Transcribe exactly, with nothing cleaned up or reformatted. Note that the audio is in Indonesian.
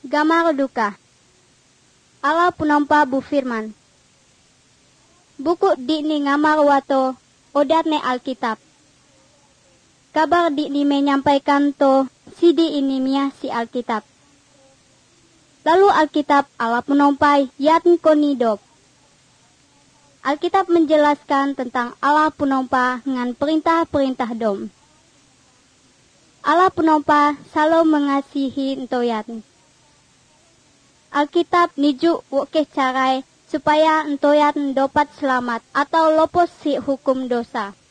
Gamar duka. Allah punompa bu firman. Buku di ni ngamar wato odat ne Alkitab. Kabar di ni menyampaikan to sidi ini mia si Alkitab. Lalu Alkitab Allah punompai yatn konidop. Alkitab menjelaskan tentang Allah punompa dengan perintah-perintah dom. Allah punompa selalu mengasihi entoyatn. Alkitab niju woke carai supaya entoyatn dapat selamat atau lopos si hukum dosa.